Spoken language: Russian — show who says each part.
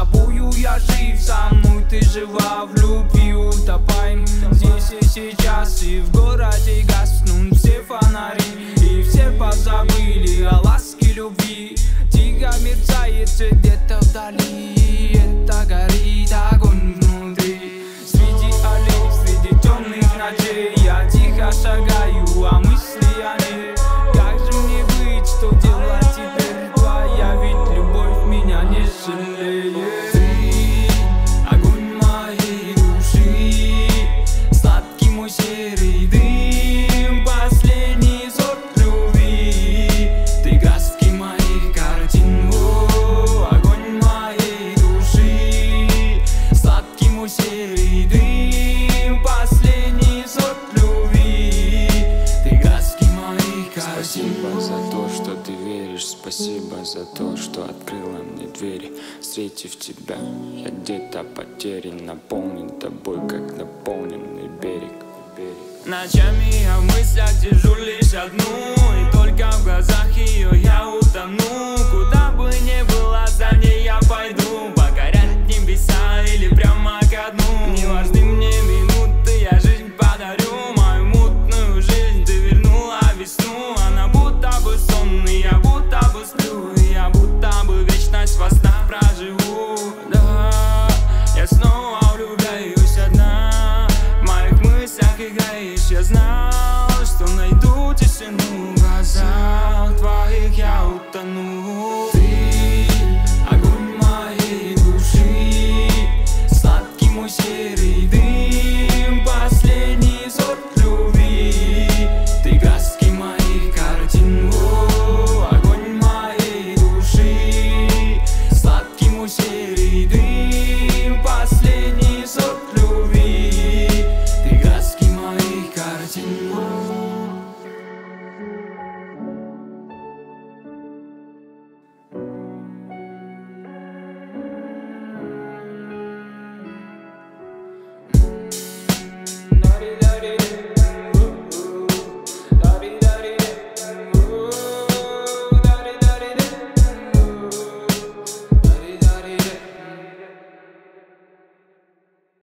Speaker 1: тобою я жив, со мной ты жива, в любви утопаем здесь и сейчас. И в городе гаснут все фонари, и все позабыли о ласке любви. Тихо мерцает где-то вдали, это горит огонь внутри. Среди аллей, среди темных ночей я тихо шагаю, а мысли о ней. Как же мне быть, что делать теперь? Твоя ведь любовь меня не жалеет. Ты огонь моей души, сладкий мой серый дым, последний сорт любви. Ты краски моих картин, о, огонь моей души, сладкий мой серый дым, последний сорт любви. Ты краски моих картин.
Speaker 2: Спасибо за то, что ты веришь, спасибо за то, что открыла мне двери. Встретив тебя, я где-то потерян, наполнен тобой, как наполненный берег.
Speaker 1: Ночами я в мыслях держу лишь одну, и только в глазах ее я утону. Куда бы ни было, за ней я пойду.